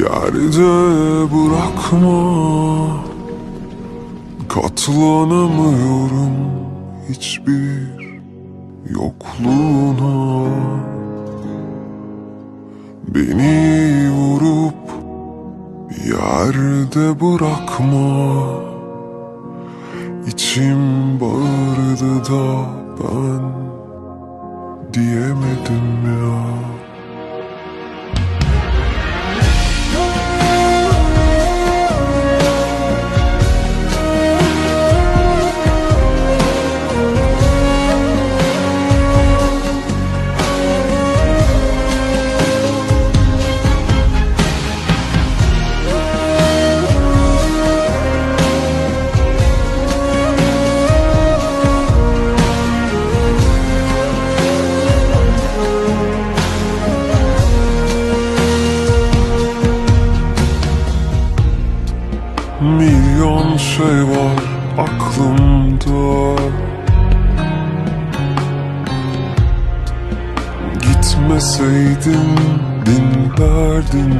Yerde bırakma, katlanamıyorum hiçbir yokluğuna. Beni vurup yerde bırakma. İçim bağırdı da ben diyemedim ya. Milyon şey var aklımda, gitmeseydin dinlerdin.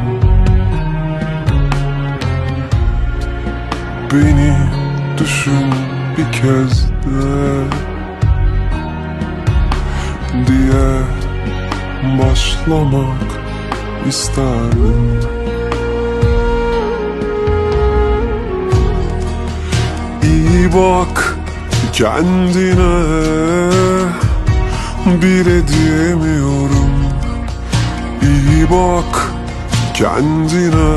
Beni düşün bir kez de diye başlamak isterdim. İyi bak kendine, bile diyemiyorum. İyi bak kendine,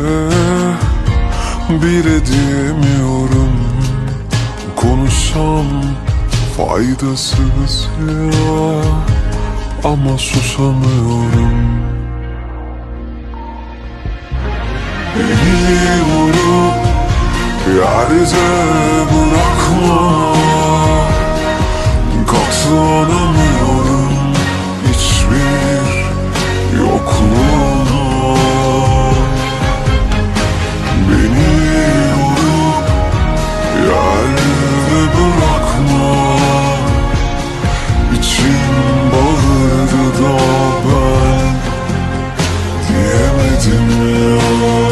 bile diyemiyorum. Konuşsam faydasız ya, ama susamıyorum. Beni vurup yerde bırakma, katlanamıyorum hiçbir yokluğuna. Beni vurup yerde bırakma. İçim bağırdı da ben diyemedim ya.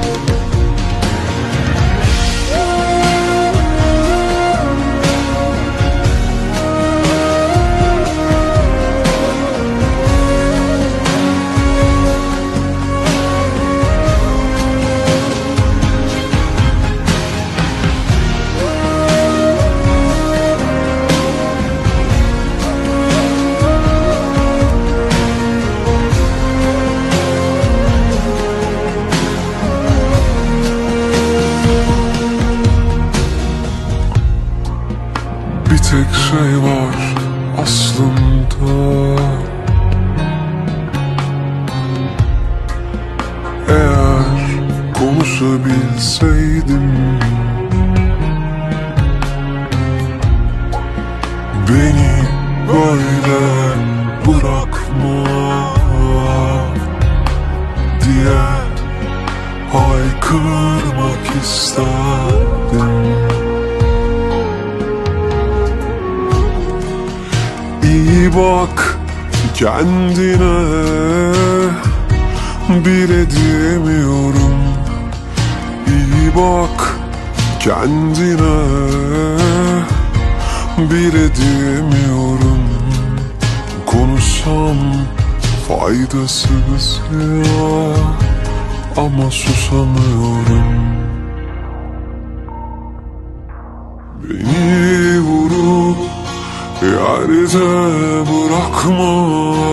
Bir tek şey var aslında, eğer konuşabilseydim. Beni böyle bırakma diye haykırmak isterdim. İyi bak kendine, bile diyemiyorum. İyi bak kendine, bile diyemiyorum. Konuşsam faydasız ya, ama susamıyorum. Beni vurup yerde bırakma,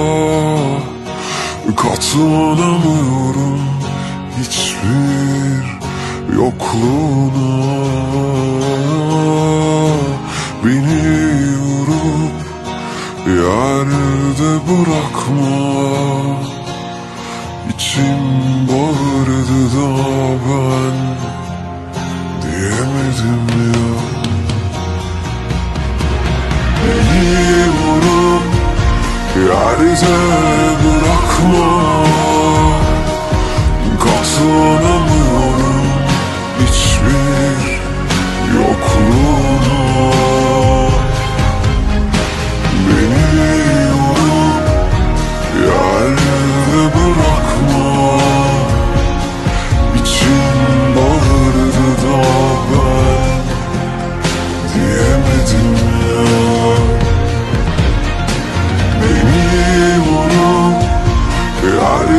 katlanamıyorum hiçbir yokluğuna. Beni vurup yerde bırakma. İçim bağırdı da ben diyemedim ya. Beni vurup yerde bırakma, katlanamıyorum hiçbir yokluğuna. Beni vurup yerde bırakma.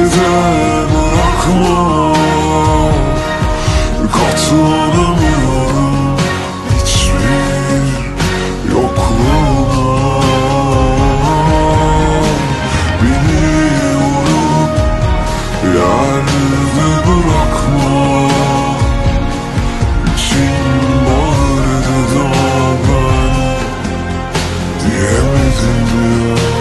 yerde bırakma. Katlanamıyorum hiçbir yokluğuna. Beni vurup yerde bırakma. İçim bağırdı da ben diyemedim ya.